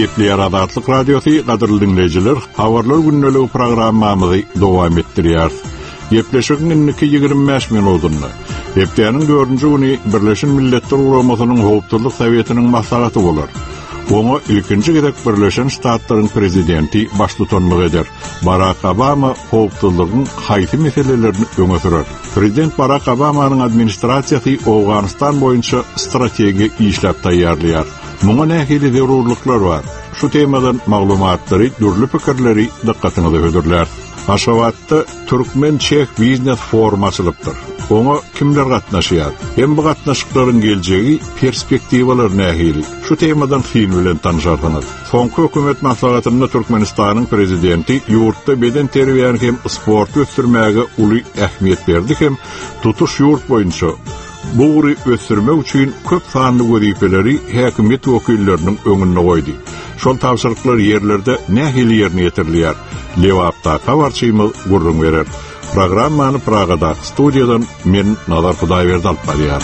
Gepleyer Adatlyk Radiosu gaderly dinleyijiler, habarlar günnäli programmamyzy dowam etdirýär. Gepleşigin 25 minutunda. Hepdeýanyň 4-nji güni Birleşen Milletler Guramasynyň Howpsuzlyk Sowietiniň maslahaty bolar. Oňa ilkinji gerek Birleşen Ştatlaryň prezidenti başlyk eder. Barack Obama howpsuzlygyň haýsy meselelerini öňe sürer. Prezident Barack Obamanyň administrasiýasy Awganistan boýunça strategiýa işläp taýýarlaýar. Muňa nähili zerurlyklar bar. Şu temadan maglumatlary, dürli pikirleri dikkatinizi hödürler. Aşgabatda Türkmen-Çek Biznes Forum açylypdyr. Oňa kimler gatnaşýar? Hem bu gatnaşyklaryň geljegi perspektiwalary nähili? Şu temadan film bilen tanışarsyňyz. Soňky hökümet maslahatynda Türkmenistanyň prezidenti ýurtda beden terbiýany hem sport ösdürmäge uly ähmiýet berdi hem tutuş ýurt boýunça bu uly ösdürmek üçin köp sanly wezifeleri häkimet wekilleriniň öňüne goýdy. Şol tapşyryklar ýerlerde nähili ýerine ýetirilýär. Lewapda habarçymyz gurrun berer. Programmany Pragada studiýadan men Nazar Hudaýberdi alyp barýar.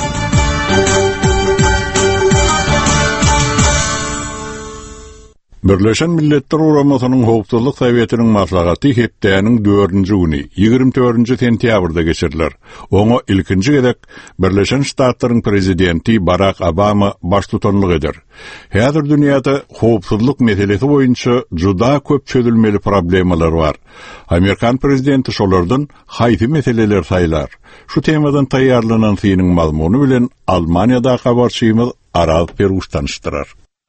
Birleşen Milletler Guramasynyň Howpsuzlyk Sowietiniň maslahaty hepdeýanyň 4-nji güni 24-nji sentýabrda geçiriler. Oňa ilkinji gerek Birleşen Ştatlaryň prezidenti Barack Obama başlyk eder. Häzir dünýäde howpsuzlyk meselesi boýunça juda köp çözülmeli problemalar bar. Amerikan prezidenti şolardan haýsy meseleler saýlar. Şu temadan taýýarlanan synyň mazmuny bilen Almaniýada habarçymyz Aral Peruş tanışdyrar.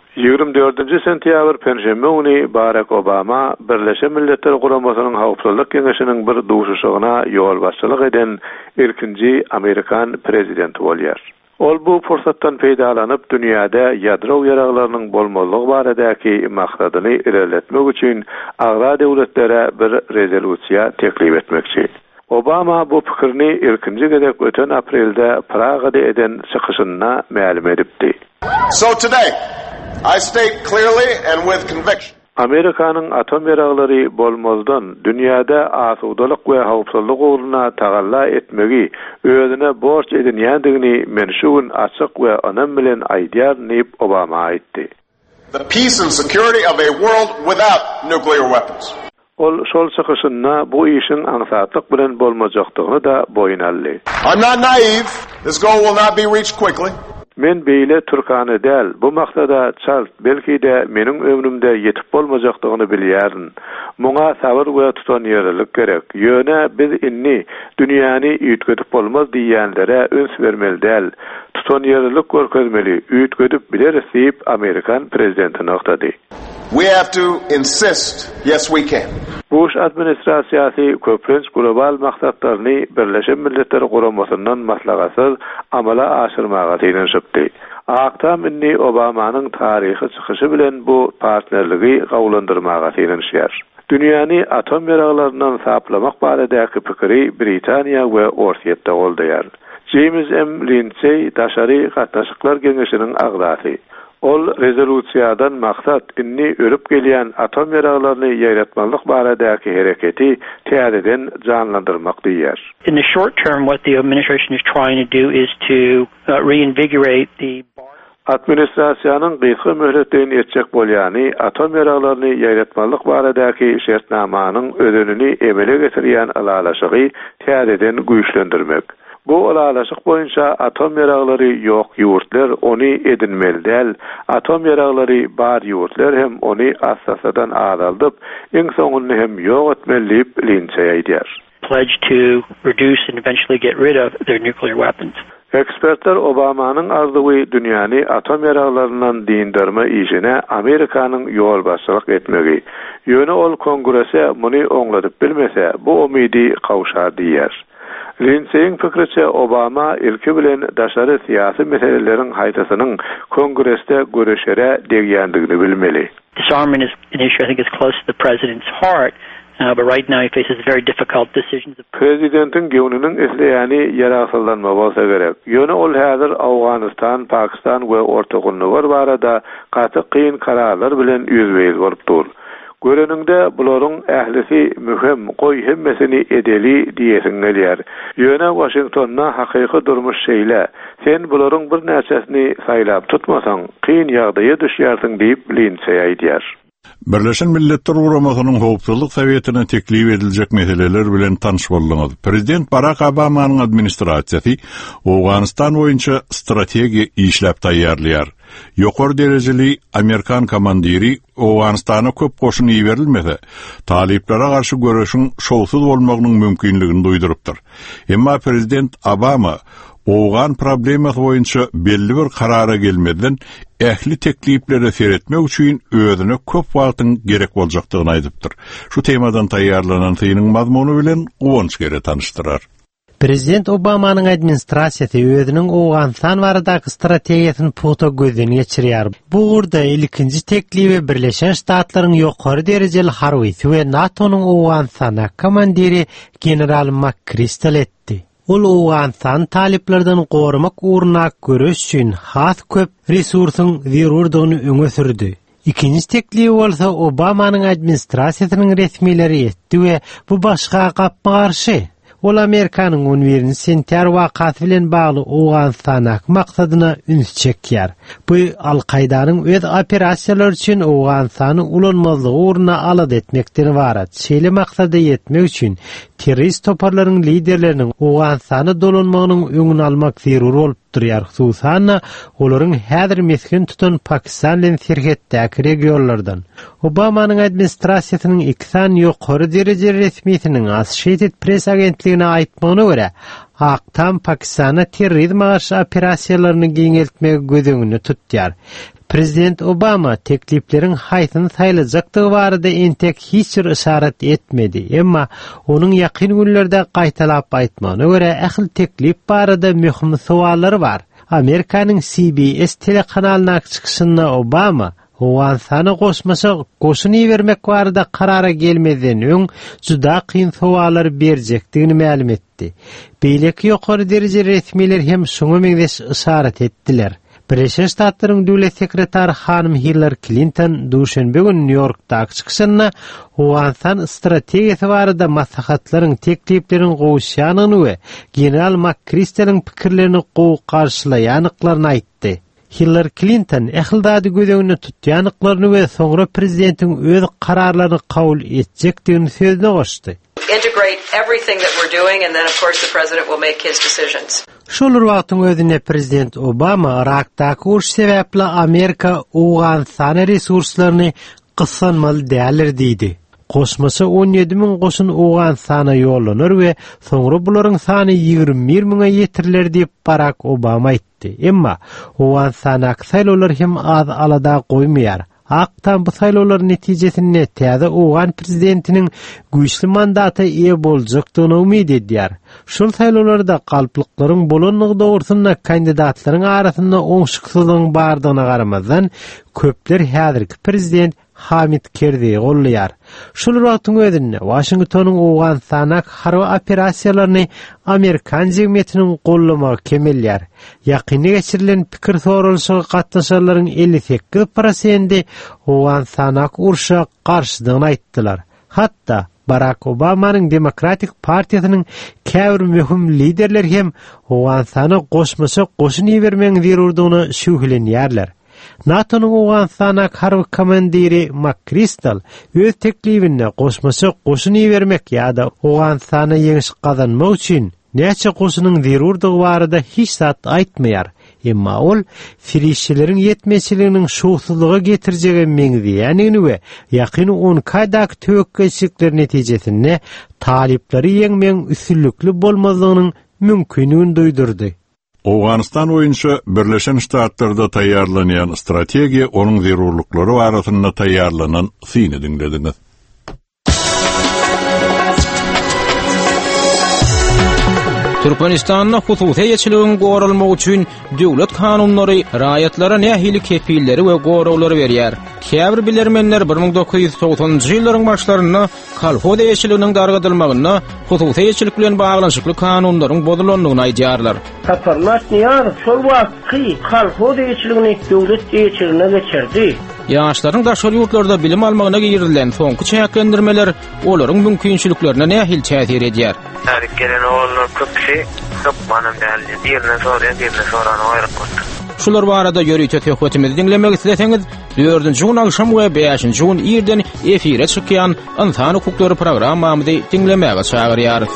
24 sentyabr perşembe güni Barack Obama Birleşen Milletler Guramasynyň Howpsuzlyk Keňeşiniň bir duşuşygyna ýol başçylyk eden ilkinji Amerikan prezidenti bolýar. Ol bu fursatdan peýdalanyp dünýäde ýadro ýaraglarynyň bolmalygy baradäki maksadyny ilerletmek üçin agra döwletlere bir rezolýusiýa teklip etmekçi. Obama bu pikirini ilkinji gerek öten aprelde Pragada eden çykyşyna ma'lum edipdi. So today I state clearly and with conviction. Amerikanyň atom ýaraglary bolmazdan dünýäde asudalyk we howpsuzlyk ugruna tagalla etmegi özüne borç edinýändigini men şu gün açyk we anam bilen aýdýar diýip Obama aýtdy. The peace and security of a world without nuclear weapons. Ol şol çykyşyna bu işin aňsatlyk bilen bolmajakdygyny da boyun aldy. I'm not naive. This goal will not be reached quickly. Men beýle türkany däl, bu maksada çalt, belki de meniň ömrümde ýetip bolmajakdygyny bilýärin. Muňa sabır we tutanýarlyk gerek. Ýöne biz inni dünýäni üýtgedip bolmaz diýenlere öns bermeli däl. Tutanýarlyk görkezmeli, üýtgedip bileris diýip Amerikan prezidenti noktady. We have to insist, yes we can. Bush administrasiýasy köprenç global maksatlaryny Birleşen Milletler Guramasynyň maslahatsy amala aşyrmaga teýenşipdi. Aktam inni Obamanyň taryhy çykyşy bilen bu partnerligi gawlandyrmaga teýenşýär. Dünýäni atom ýaraglaryndan saplamak baradäki pikiri Britaniýa we Orsiýetde goldaýar. James M. Lindsay daşary gatnaşyklar geňeşiniň agdasy. Ol rezolýusiýadan maksat inni ölüp gelýän atom ýaraglaryny ýaratmalyk baradäki hereketi täzeden canlandyrmak diýär. In the short term, what the administration is trying to do is to reinvigorate the administrasiýanyň gysga möhletini etjek bolýany atom ýaraglaryny ýaratmalyk baradäki şertnamanyň ödünini emele getirýän alalaşygy täzeden güýçlendirmek. Bu alalaşyk boýunça atom ýaraglary ýok ýurtlar ony edinmeli däl, atom ýaraglary bar ýurtlar hem ony asasadan azaldyp, iň soňunda hem ýok etmeli diýip Lindsay aýdýar. Pledge to reduce and eventually get rid of their nuclear weapons. Ekspertler Obamanyň arzuwy dünýäni atom ýaraglaryndan diýindirme işine Amerikanyň ýol başçylyk etmegi. Ýöne ol kongrese muny oňladyp bilmese, bu umydy kawşar diýär. Lindsay'in fikriçe Obama ilki bilen daşary siyasi meselelerin haýtasynyň kongreste görüşere degýändigini bilmeli. Disarmament is an issue I think is close to the president's heart. But right now he faces very difficult decisions. Prezidentin göwnüniň isleýäni ýaragsallanma bolsa gerek. Ýöne ol häzir Awganistan, Pakistan we Orta Gulnugar barada gaty kyn kararlar bilen ýüzbeýil bolup dur. Göreninde bularyň ählisi mühim goý hemmesini edeli diýesin gelýär. Ýöne Washingtonna hakyky durmuş şeýle. Sen bularyň bir näçesini saýlap tutmasaň, kyn ýagdaýa düşýärsiň diýip Lindsey aýdýar. Birleşen Milletler Guramasynyň Howpsuzlyk Sowetine teklip ediljek meseleler bilen tanış boldyňyz. Prezident Barack Obamanyň administrasiýasy Awganistan boýunça strategiýa işläp taýýarlaýar. Ýokary derejeli Amerikan komandiri Awganistana köp goşun iýerilmese, taliplere garşy görüşiň şowsuz bolmagynyň mümkinligini duýdurypdyr. Emma Prezident Obama Awgan problemasy boýunça belli bir karara gelmeden ähli teklipleri seretmek üçin özüne köp wagtyň gerek boljakdygyny aýdypdyr. Şu temadan taýýarlanan synyň mazmuny bilen uwunç gere tanıştyrar. Prezident Obamanyň administrasiýasy özüniň Awganistan baradaky strategiýasyny puta gözden geçirýär. Bu urda ilkinji teklibi Birleşen Ştatlaryň ýokary derejeli harbiýsy we NATO'nyň Awganistana komandiri general McChrystal etdi. Ol Awganistan taliplerden gorumak uğruna görüş üçin has köp resursyň zerurdygyny öňe sürdi. İkinji teklibi bolsa Obamanyň administrasiýasynyň resmileri etdi we bu başga gapma garşy. Ol Amerikanyň 11-nji sentýar wakasy bilen bagly Awganistana maksadyna üns çekýär. Bu Al-Qaydanyň öz operasiýalary üçin Awganistany ulanmazlygy uğruna alad etmekden ibaret. Şeýle maksada ýetmek üçin terrorist toparlaryň liderleriniň Awganistany dolanmagynyň öňüni almak zerur bolup durýar. Hususan olaryň häzir mesken tutan Pakistan bilen serhetdäki regionlardan. Obamanyň administrasiýasynyň iksan ýokary derejeli resmiýetiniň Associated Press agentligine aýtmagyna görä, Aktam Pakistana terrorizm garşy operasiýalaryny giňeltmege gözüňini tutýar. Prezident Obama tekliplerin haýsyny saýlajakdygy barada entek hiç bir işaret etmedi. Emma onun ýakyn günlerde gaýtalap aýtmagyna görä ähli teklip barada mühim sowallar bar. Amerikanyň CBS telekanalyna çykyşynda Obama Awganistana goşmasa goşun iýermek barada karara gelmeden öň juda kyn sowallar berjekdigini ma'lum etdi. Beýleki ýokary derejeli resmiler hem şoňa meňzeş işaret etdiler. Birleşen Ştatlaryň döwlet sekretary hanym Hillary Clinton duşanbe günü New Yorkda çykyşynda Awganistan strategiýasy barada maslahatlaryň tekliplerini gowuşýanyny we general McChrystal'yň pikirlerini gowy garşylaýanyklaryny aýtdy. Hillary Clinton ähildädi gözüňe tutýanyklaryny we soňra prezidentin öz kararlaryny kabul etjekdigini sözüne goşdy. Integrate everything that we're doing, and then of course the president will make his decisions. Şolar wagtyň özüne Prezident Obama Irakdaky uruş sebäpli Amerika Awganistan resurslaryny gysanmaly dälir diýdi. Koşmasy 17.000 goşun Awganistana ýollanır we soňra bularyň sany 21.000-a ýetirler diýip Barack Obama aýtdy. Emma Awganistana saýlawlar hem az alada goýmaýar. Aktam bu saýlawlar netijesinde täze Awgan prezidentiniň güýçli mandaty eýe boljakdygyny umyd edýär. Şol saýlawlarda galplyklaryň bolanlygy dogrusyna kandidatlaryň arasynda oňşyksyzlygyň bardygyna garamazdan köpler häzirki prezident Hamid Karzai gollaýar. Şol wagtyň özünde Washingtonyň Awganistana harby operasiýalaryny Amerikan jemgyýetiniň gollamagy kemelýär. Ýakyny geçirilen pikir sorulşyga gatnaşanlaryň 58% Awganistana urşa garşydygyny aýtdylar. Hatda Barack Obamanyň Demokratik Partiýasynyň käbir mühim liderleri hem Awganistana goşmasa goşun iýermegiň zerurdygyny şühlenýärler. NATO'nun Awganistana harby komandiri McChrystal öz teklibinde goşmasa goşun iýermek ýa-da Awganistana ýeňiş gazanmak üçin näçe goşunyň zerurdygy barada hiç zat aýtmaýar. Emma ol firişçileriň ýetmeçiliginiň şowsuzlygy getirjegi meňzeýänini we ýakyny 10 kaýdak töwekkilçilikler netijesinde talipleri ýeňmeň üstünlükli bolmazlygynyň mümkinligini duýdurdy. Awganistan boýunça Birleşen Ştatlarda taýýarlanýan strategiýa onuň zerurlyklary barasynda taýýarlanan syny dinlediňiz. Türkmenistan'da hususy ýeçiligiň goralmagy üçin döwlet kanunlary raýatlara nähili kepilleri we gorawlary berýär. Käbir bilermenler 1990-njy ýyllaryň başlarynda kolhoz ýeçiliginiň dargadylmagyna hususy ýeçilik bilen baglanyşykly kanunlaryň bozulanlygyny aýdýarlar. Tatarlar ýa şol wagtky kolhoz ýeçiligini döwlet ýeçiligine geçirdi. Ýaşlaryň daşary ýurtlarda bilim almagyna giýirilen soňky çäklendirmeler olaryň mümkinçiliklerine nähil täsir edýär? Gelen oğullar köpçi, köp manam däldi. Birine soran aýryp gotdy. Şular barada ýörüýte töhbetimizi dinlemek isleseňiz, 4-nji gün akşam we 5-nji gün ýerden efire çykýan insan hukuklary programmamyzy dinlemäge çagyrýarys.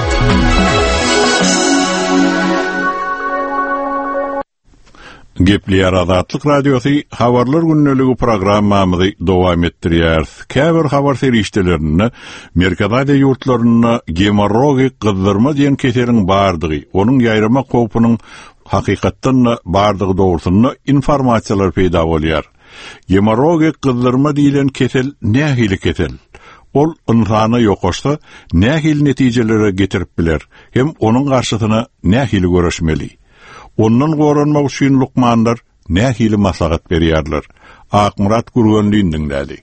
Gepli Azatlyk Radiosu habarlar günneligi programmamyzy dowam etdirýär. Käbir habar serişdelerini Merkezade ýurtlaryna gemorrogik gyzdyrma diýen keseliň bardygy, onuň ýaýrama kopunyň hakykatdan bardygy dogrusyna informasiýalar peýda bolýar. Gemorrogik gyzdyrma diýilen kesel nähili kesel? Ol insany ýokaşsa nähili netijelere getirip biler, hem onuň garşysyna nähili göreşmeli. Ondan goranmak üçin lukmanlar nähili maslahat berýärler. Akmurat Gurgönlüýünden däli.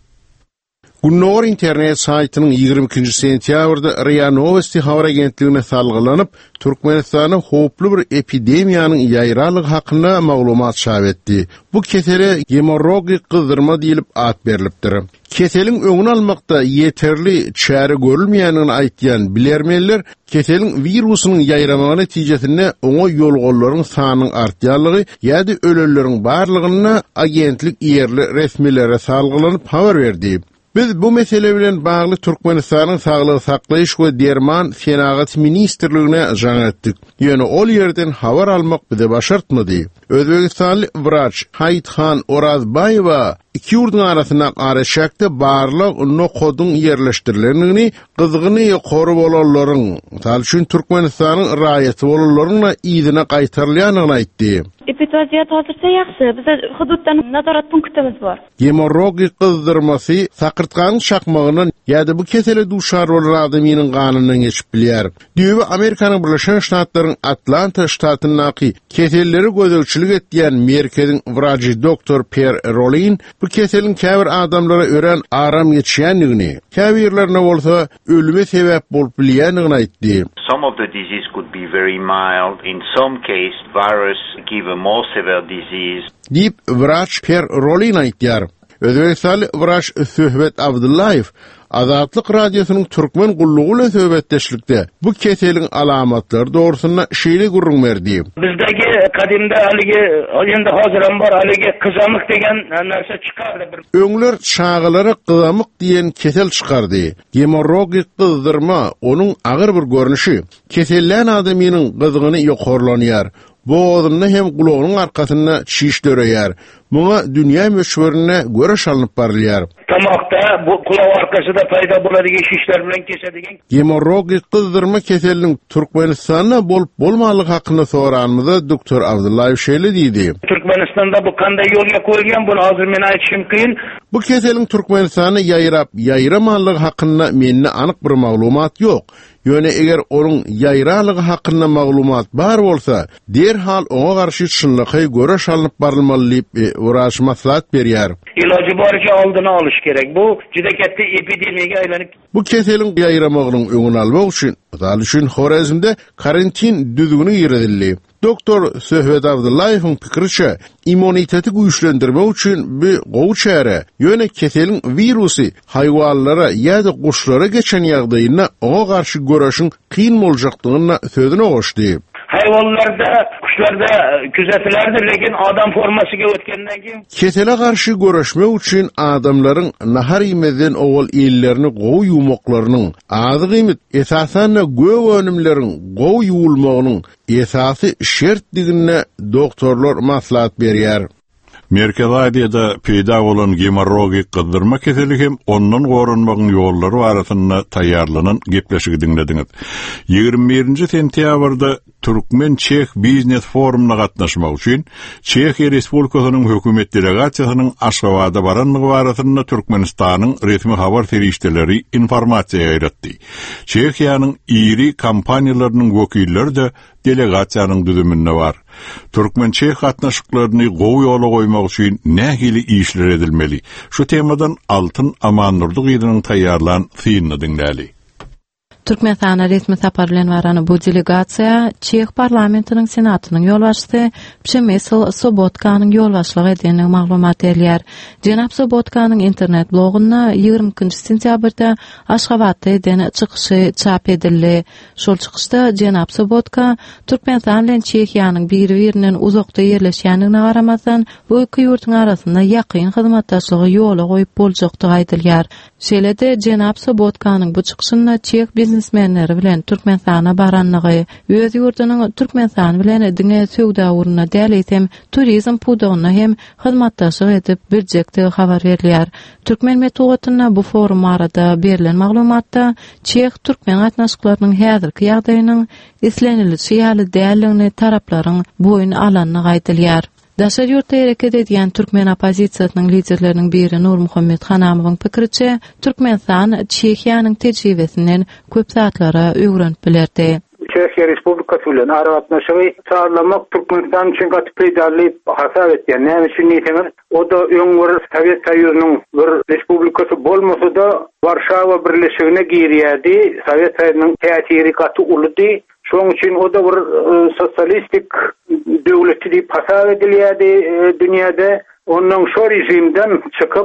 Gunnor internet saytynyň 22-nji sentýabrda RIA Novosti habar agentligine salgylanyp, Türkmenistanda hoply bir epidemiýanyň ýaýralygy hakynda maglumat çap etdi. Bu kesele gemorrogik gyzdyrma diýilip at berilipdir. Keseliň öňüni almakda ýeterli çäre görülmeýänini aýtýan bilermenler, keseliň virusynyň ýaýramagy netijesinde oňa ýolgollaryň sanynyň artýanlygy ýa-da öleleriň barlygyna agentlik ýerli resmilere salgylanyp habar berdi. Biz bu mesele bilen bagly Türkmenistanyň saglyk saklaýyş we derman senagat ministrligine jaň etdik. Ýöne ol ýerden habar almak bize başartmady. Özbegistanly wraç Haythan Orazbayewa iki ýurduň arasyna garaşakda barlyk nokodyň ýerleşdirilenini gyzygyny gorup bolanlaryň, tal üçin Türkmenistanyň raýaty bolanlaryna ýygyna gaýtarylýanyny aýtdy. Epidemiýa hazırsa ýaxşy, bizde hudutdan nazarat punktimiz bar. Gemorrogik gyzdyrmasy sakyrtgan şakmagynyň ýa-da bu kesele duşar bolan adamynyň ganynyň geçip bilýär. Düýbe Amerikanyň Birleşen Ştatlaryň Atlanta ştatynyňky keselleri gözegçilik etýän merkeziň wraçy doktor Pierre Rolin bu keseliň käbir adamlara ören aram geçýänligini, käbirlerine bolsa ölüme sebäp bolup bilýänligini aýtdy. Some of the disease could be very mild. In some case, virus give a more severe disease. Dip wraç Pierre Rolin aýtýar. Özbekistanly wraç Söhbet Abdullayew Azatlyk Radiosynyň türkmen gullugy bilen söhbetdeşlikde bu keseliň alamatlary dogrusyna şeýle gurrun berdi. Bizdeki kadimde haligi, ýa-da hazyram bar haligi kızamyk degen narsa çykardy. Öňler çağılara kızamyk diýen kesel çykardy. Gemorrogik gyzdyrma onuň agyr bir görnüşi. Kesellän adamynyň gyzygyny ýokarlanýar. Boğazında hem kulagynyň arkasyna şiş döreýär. Muňa dünýä meşhurine göre şalanyp barylýar. Tamakda bu kulak arkasında paýda boladigan şişler bilen kesedigen. Gemorrogik gyzdyrma keseliniň Türkmenistanda bolup bolmalygy hakynda soranmyzda doktor Abdullayew şeýle diýdi. Türkmenistanda bu kanday ýolga koýulýan, bunu hazır men aýtýym kyn. Bu keseliň Türkmenistanda ýaýramalygy hakynda mende anyk bir maglumat ýok. Ýöne eger onuň ýaýralygy hakynda maglumat bar bolsa, derhal oňa garşy çynlygy göre şalanyp barylmaly diýip wraç maslahat berýär. İlacı barça aldyny alyş gerek. Bu juda ketdi epidemiýaga aýlanyp. Bu keseliň ýaýramagynyň öňüni almak üçin, dal üçin Horazmda karantin düzgünü ýeredildi. Doktor Söhbet Abdullayewiň pikiriçe, immuniteti güýçlendirmek üçin bir gowy çäre, ýöne keseliň virusy haýwanlara ýa-da guşlara geçen ýagdaýyna oňa garşy göreşiň kyn boljakdygyna sözüne goşdy. Hayvanlarda, kuşlarda küzetilerdir, lekin adam formasıga ötkenden ki. Kesele karşı görüşmek için adamların nahar yemeden oğul ellerini gowy yumoklarynyň azy gymyt esasen göw önümlerin gowy yuwulmagynyň esasy şertdigine doktorlar maslahat berýär. Merkezadiýada peýda bolan gemorrogik gyzdyrma keseli hem ondan gorunmagyň ýollary barasynda taýýarlanan gepleşigi dinlediňiz. 21-nji sentýabrda Türkmen Çeх biznes forumuna gatnaşmak üçin Çehiýa Respublikasynyň hökümet delegasiýasynyň Aşgabatda baranlygy barasynda Türkmenistanyň resmi habar serişdeleri informasiýa ýaýratdy. Çehiýanyň iri kompaniýalarynyň wekilleri de delegasiýanyň düzüminde bar. Türkmen Çeх gatnaşyklaryny gowy ýola goýmak üçin nähili işler edilmeli. Şu temadan Altyn Amannurdy gyzynyň taýýarlan synyny dinläli. Türkmenistana resmi sapar bilen baran bu delegasiya Çex parlamentinin senatynyň ýolbaşçysy Przemysl Sobotkanyň ýolbaşçylygy edeni maglumat berýär. Jenap Sobotkanyň internet blogunda 20 sentýabrda Aşgabatda eden çykyşy çap edildi. Şol çykyşda Jenap Sobotka Türkmenistan bilen Çehiýanyň biri-birinden uzakda ýerleşýändigine garamasdan bu iki ýurtyň arasynda ýakyn hyzmatdaşlygy ýola goýup boljakdygy aýdylýar. Şeýle-de Jenap Sobotkanyň bu çykyşynda Çeх biznesmenleri bilen Türkmenistana baranlygy, öz ýurdunyň Türkmenistan bilen diňe söwda uruny däl turizm pudagyna hem hyzmatdaşlyk edip birjekde habar berilýär. Türkmen metodyna bu forum arada berilen maglumatda Çeх türkmen gatnaşyklarynyň häzirki ýagdaýynyň islenilişi ýaly däliligini taraplaryň boyun alanyny aýdylýar. Daşar ýurtda hereket edýän türkmen opozisiýasynyň liderläriniň biri Nur Muhammed Hanamowyň pikiriçe, Türkmenistan Çehiýanyň tejribesinden köp zatlara öwrenip bilerdi. Çehiýa Respublikasy bilen ara gatnaşygy sağlamak Türkmenistan üçin gaty peýdally hasap etýän. Näme üçin diýseniz, o da öňür Sowet Soýuzynyň bir respublikasy bolmasa-da Warşawa birleşigine girýärdi. Sowet Soýuzynyň täsiri gaty ulydy. Şoň üçin o da bir sosialistik döwleti diýip hasap edilýärdi dünýäde. Ondan şu rejimden çıkıp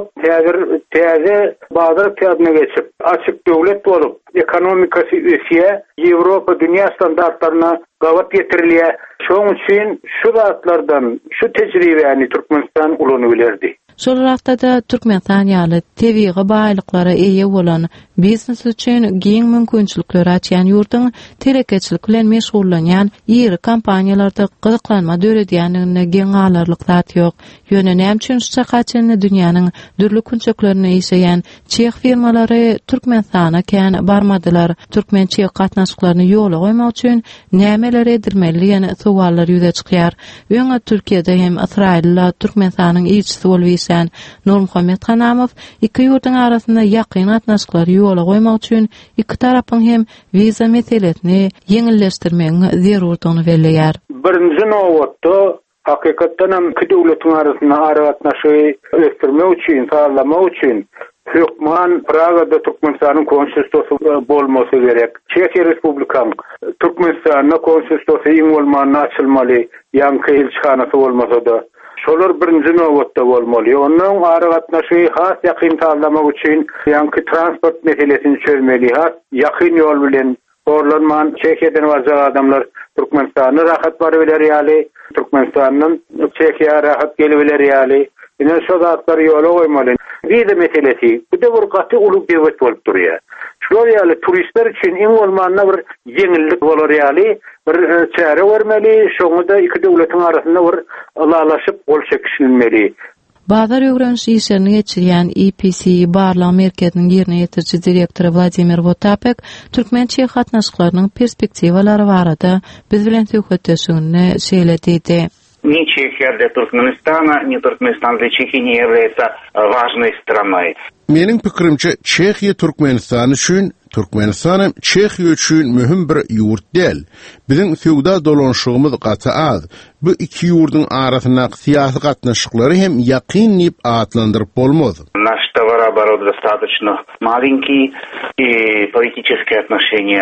täze bazar täzine geçip açık döwlet bolup ekonomikasy ösiýe, Ýewropa dünýä standartlaryna gawat getirilýär. Şoň üçin şu zatlardan şu tejribäni Türkmenistan ulany bilerdi. Şol wagtda da Türkmenistan ýaly tebii baýlyklara eýe bolan biznes üçin giň mümkinçilikler açýan ýurtyň terekeçilik bilen meşgullanýan ýeri kompaniýalarda gyzyklanma döredýändigine giň alarlyk zat ýok. Ýöne näme üçin şu çakaçyny dünýäniň dürli künçeklerine ýeşeýän Çeх firmalary Türkmenistana kän barmadylar. Türkmen Çeх gatnaşyklaryny ýola goýmak üçin nämeler edilmeli ýene sowaller ýüze çykýar. Öňe Türkiýede hem Israil'la Türkmenistanyň ilçisi bolup Nur Muhammed Hanamow iki ýurtyň arasynda ýakyn gatnaşyklary ýola goýmak üçin iki tarapyň hem viza meselesini ýeňilleşdirmegiň zerurdygyny belläýär. Birinji nowatda hakykatdan hem iki döwletiň arasynda ara gatnaşygy ösdürmek üçin, sağlamak üçin Hökman Praga'da Türkmenistanyň konstitusiýasy bolmasy gerek. Çehiýa Respublikanyň Türkmenistanyň konstitusiýasy iň bolmany açylmaly, ýanky elçihanasy bolmasa-da şolar birinji nowatda bolmaly. Ondan ara gatnaşygy has ýakyn sağlamak üçin ýanky transport meselesini çözmeli, has ýakyn ýol bilen orlanman Çehiýadan barjak adamlar Türkmenistana rahat bary bilerýärli, Türkmenistanyň Çehiýa rahat gelip bilerýärli. Ine şu zatlar ýola goýmaly. Viza meselesi, bu da bir gaty uly dewlet bolup durýar. Şol ýaly turistler üçin iň bolmanyna bir ýeňillik bolarýaly, bir çäre bermeli, şoňda iki döwletiň arasynda bir alalaşyp gol çekişilmeli. Bazar öwrenişi işlerini geçirýän EPC Barlaň merkeziniň ýerine ýetirji direktory Vladimir Votapek Türkmen Çeх gatnaşyklarynyň perspektiwalary barada biz bilen söhbetleşigini şeýledidi. Ни Чехия для Туркменистана, ни Туркменистан для Чехии не является важной страной. Mening pikirimçe Çehiýa Türkmenistan üçin, Türkmenistan hem Çehiýa üçin mühim bir ýurt däl. Biziň feodal dolanşygymyz gaty az. Bu iki ýurdyň arasyna syýasy gatnaşyklary hem ýakyn diýip atlandyryp bolmaz. Наш товарооборот достаточно маленький, и политические отношения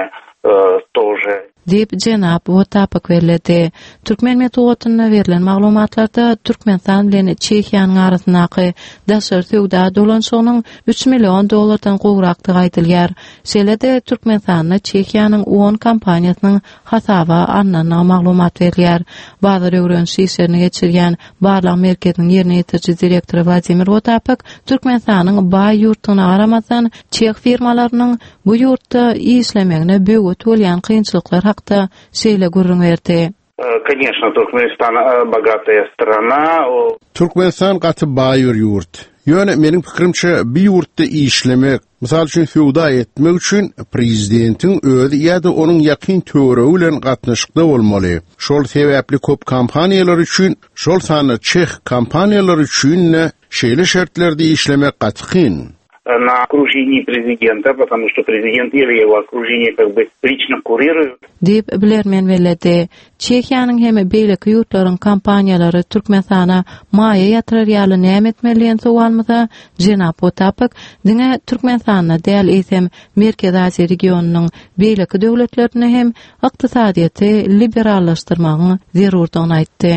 тоже. Deyip Jenap Votapek bellädi. Türkmen metodyna berilen maglumatlarda Türkmenistan bilen Çehiýanyň arasyndaky daşary söwda dolanşygynyň $3 milyon gowrakdygy aýdylýar. Şeýle-de Türkmenistanyň Çehiýanyň 10 kompaniýasynyň hasaba annaňa maglumat berilýär. Bazar öwrenişi işlerini geçirýän Barlaň merkeziniň ýerine ýetirji direktory Vladimir Votapek Türkmenistanyň baý ýurtyna garamasdan Çeх firmalarynyň bu ýurtda işlemegine böwet bolýan kynçylyklar hakda şeýle görüň berdi. Конечно, Туркменистан богатая страна. Türkmenistan gaty baý ýurt. Ýöne meniň pikirimçe bir ýurtda işlemek, misal üçin feodal etmek üçin prezidentiň özi ýa-da onuň ýakyn töweregi bilen gatnaşykda bolmaly. Şol sebäpli köp kompaniýalar üçin, şol sany Çeх kompaniýalary üçin şeýle şertlerde işlemek gatykyn. на окружении президента, потому что президент или его окружение как бы лично курируют. Deyip bilermen weledi. Çekyanyň hem beýleki ýurtlaryň kampanýalary Türkmenistana maýa ýatyrar ýaly näme etmeliň soňalmada Jenap Otapyk diňe Türkmenistana däl eýsem Merkez Aziýa regionunyň beýleki döwletlerini hem ykdysadyýaty liberallaşdyrmagyň zerurdygyny aýtdy.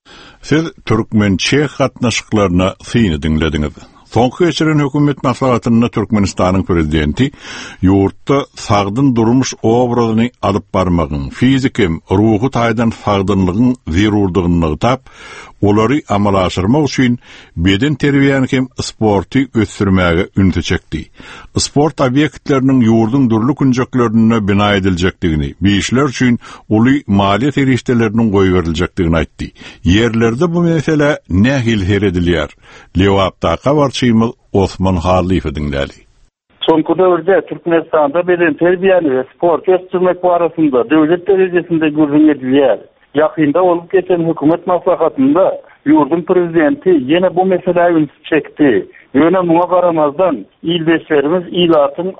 Siz Türkmen-Çeх gatnaşyklaryna syny dinlediňiz. Soňky geçiren hökümet maslahatyny Türkmenistanyň prezidenti ýurtda sagdyn durmuş obrazyny alyp barmagyň, fizik hem ruhy taýdan sagdynlygyň zerurdygyny tap, olary amala aşyrmak üçin beden terbiýany hem sporty ösdürmäge ünite çekdi. Sport obyektleriniň ýurdun durly künjeklerine bina ediljekdigini, beýişler üçin uly maliýet erişdeleriniň goýuberilýekdigini aýtdy. Yerlerde bu mesele nähil heredilýär. Lewapdaqa barçymyz Osman Halife dinläli. Soňky döwürde Türkmenistanda beden terbiýany we sport ösdürmek barasynda döwlet derejesinde görüň edilýär. Yakında olup geçen hükümet maslahatında yurdun prezidenti yine bu meseleyi çekti. Yöne buna qaramazdan ildeşlerimiz ilatın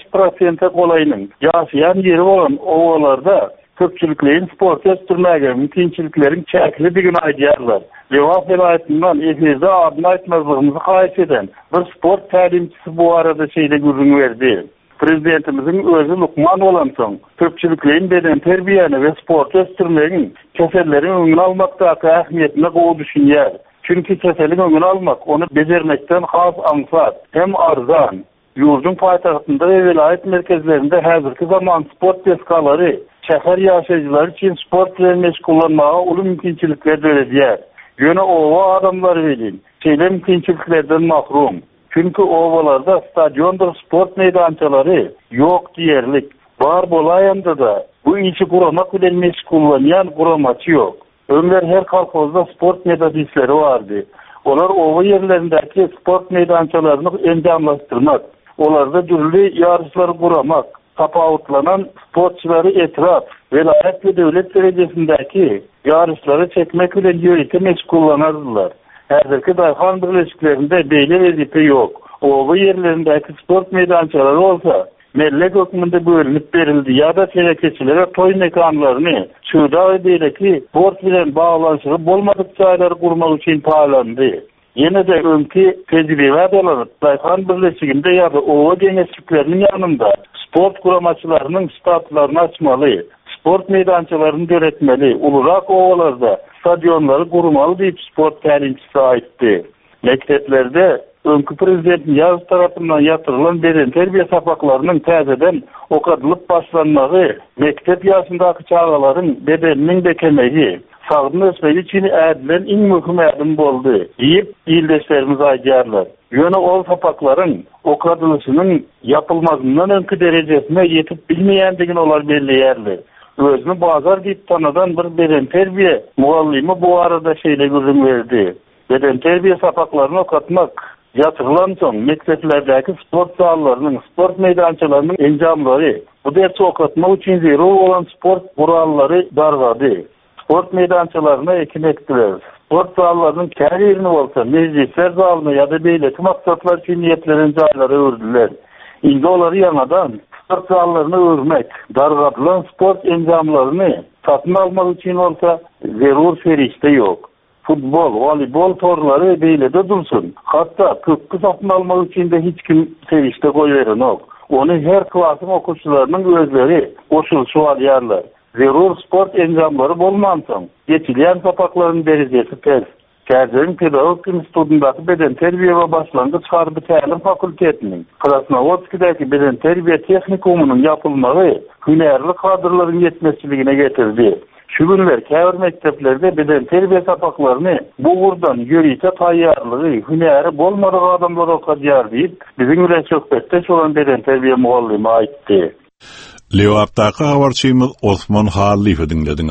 60% kolayının yaşayan yeri olan ovalarda köpçülüklerin sport östürmäge mümkinçiliklerin çäklidigini aýdýarlar. Lewap vilayetinden Efezde adını aýtmazlygymyzy haýyş eden bir sport tälimçisi bu arada şeýle görüň berdi. Prezidentimizin özü Lukman olan soň köpçülüklerin beden terbiýany we sport östürmegiň kesellerin öňüni almakdaky ähmiýetine gowy düşünýär. Çünki keseliň öňüni almak, onu bejermekden has ansat hem arzan. Yurdun paýtagtynda we vilayet merkezlerinde häzirki zaman sport teskalary şäher ýaşaýjylar üçin sport bilen meşgullanmaga uly mümkinçilikler berýär. Ýöne owa adamlar bilen şeýle mümkinçiliklerden mahrum. Çünkü ovalarda stadiondur sport meydançaları yok diýerlik. Bar bolaýanda da bu işi kuramak bilen meşgullanýan kuramaçy yok. Öňler her kolhozda sport metodistleri vardı. Olar ova yerlerindeki sport meydançalaryny enjamlaşdyrmak, olarda türlü ýarışlar kuramak, tapawutlanan sportçylary etraf, vilayet we döwlet derejesindäki ýarışlary çekmek bilen ýönetim meşgullanardylar. Häzirki daýhan birleşiklerinde beýle wezipe ýok. Owa yerlerindäki sport meydançalary bolsa, mellek höküminde bölünip berildi ýa-da telekeçilere toy mekanlaryny, şuda we beýleki sport bilen baglanşygy bolmadyk ýaýlary gurmak üçin paýlandy. Ýene de öňki tejribe bolanyp, daýhan birleşiginde ýa-da owa deňesçilikleriniň ýanynda sport kuramaçylarynyň statlaryny açmaly, sport meydançalaryny göretmeli, ulurak owalarda stadionları kurmaly diýip sport tälimçisi aýtdy. Mekteplerde öňkü prezident ýaz tarapyndan ýatyrylan beden terbiýe sapaklarynyň täzeden okadylyp başlanmagy, mektep ýaşyndaky çağalaryň bedeniniň bekemegi, sagdyn ösmegi üçin ädilen iň möhüm ädim boldy diýip ildeşlerimiz aýdýarlar. Ýöne ol sapaklaryň okadylışynyň yapylmazyndan öňkü derejesine ýetip bilmeýändigini olar belleýärler. Özünü bazar diýip tanadan bir beden terbiýe muallimi bu arada şeýle görüň berdi. Beden terbiýe sapaklaryny okatmak ýatyrylan soň mekteplerdäki sport sallarynyň, sport meydançalarynyň enjamlary bu dersi okatmak üçin zerur bolan sport gurallary dargady. Sport meydançalaryna ekin ekdiler. Sport sallarynyň kär ýerini bolsa, meclisler zalyny ýa-da beýleki maksatlar üçin niýetlerini jaýlary ördüler. Indi olary ýanadan sport sallaryny örmek, dargadylan sport enjamlaryny satyn almak üçin bolsa, zerur ferişte ýok. Futbol, voleybol torlary beýlede dursun. Hatda köpkü satyn almak üçin de hiç kim ferişte goýberen ok. Onu her klasyň okuwçylarynyň özleri goşulşy alýarlar. Zerur sport enjamlary bolmansoň, geçilýän sapaklaryň derejesi pes. Käzerin pedagogik institutyndaky beden terbiýe we başlangyç harby tälim fakultetiniň Krasnovodskydäki beden terbiýe tehnikumynyň ýapylmagy hünärli kadrlaryň ýetmezçiligine getirdi. Şu günler käbir mekteplerde beden terbiýe sapaklaryny bu gurdan ýörite taýýarlygy, hünäri bolmadyk adamlar okadýar diýip biziň bilen söhbetde şolan beden terbiýe muallimi aýtdy. Lewapdaky habarçymyz Osman Halife dinlediňiz.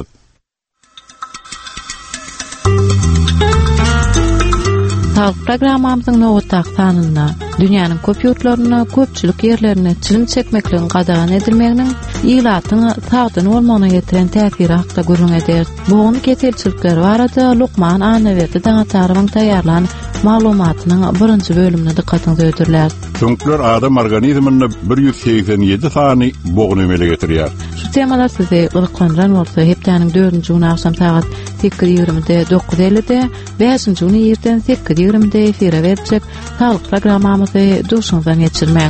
Sağlık programmamyzyň nowatdak sanyna Dünýäniň köp ýurtlaryna, köpçülik ýerlerine çilim çekmekligiň gadagany edilmeginiň ýylatyň sagdyn bolmagyna getiren täsiri hakda gurrun eder. Bugun ketelçilikler barada Lukman Anaweti daňataryň taýýarlan maglumatynyň birinji bölümine dikkatyňizi öýdürler. Tönkler adam organizmyny 187 sany boğnumele getirýär. Şu temalar size ılyklanran bolsa hepdeniň 4-nji güni akşam saat 8:20-de 9:50-de 5-nji güni erten 8:20-de efire berjek sağlyk programmamyzy duşuňdan geçirmäň.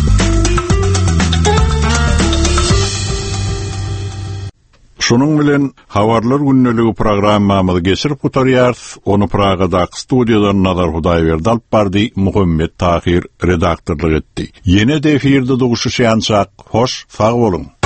Şunun bilen Hawarlar günneligi programmamyzy geçirip gutarýar. Onu Pragada studiýadan Nazar Hudaýberdi alyp bardy, Muhammed Tahir redaktorlyk etdi. Ýene de efirde duguşýançak, hoş, sag bolun.